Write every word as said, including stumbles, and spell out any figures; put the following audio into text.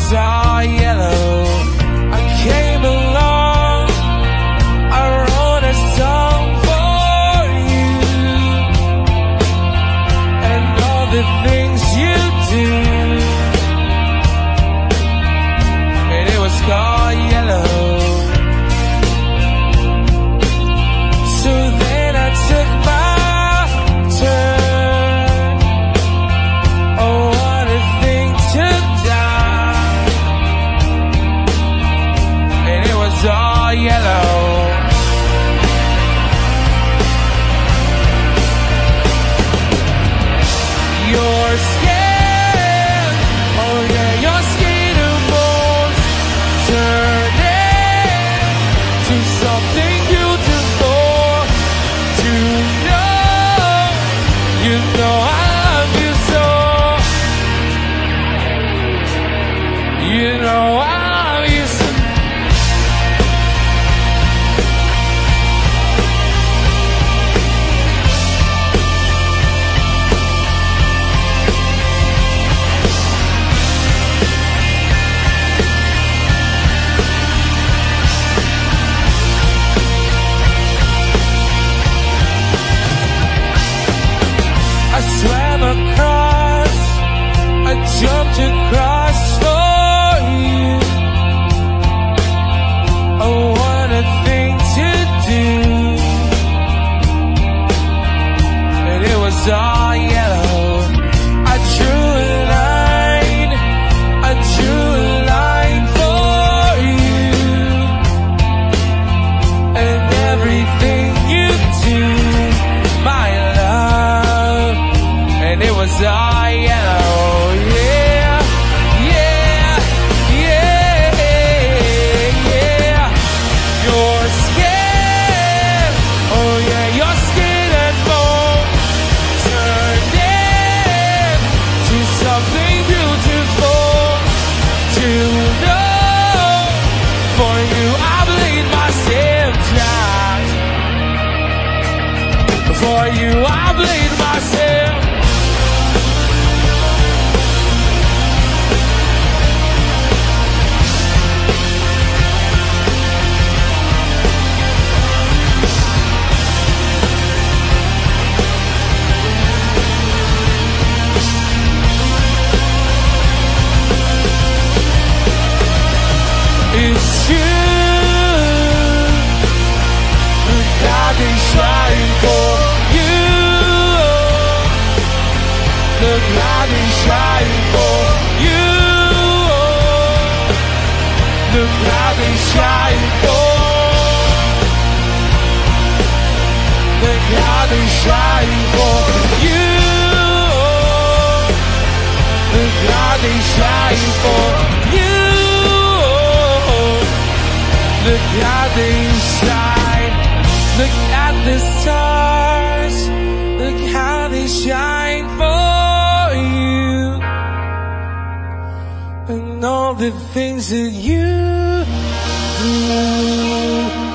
all yellow. I came along, I wrote a song for you, and all the things you do, and it was called Yellow. So then I took my turn. Oh, what a thing to die. And it was all yellow. Your skin, oh yeah, your skin and bones turning to something beautiful. To know, you know I love you so. You know I love you so. I swam across, I jumped across for you. Oh, what a thing to do. And it was all yellow. I drew a line, I drew a line for you, and everything you do, my love. And it was all yellow, yeah, yeah, yeah, yeah. Your skin, oh yeah, your skin and bone turning to something beautiful. To know, for you I bleed myself dry. For you I bleed myself. It's true, look I've been trying for you. Look I've been trying for you. Look I've been trying for. Look I've been trying for you. Look I've been trying for you. Look how they shine. Look at the stars. Look how they shine for you. And all the things that you do.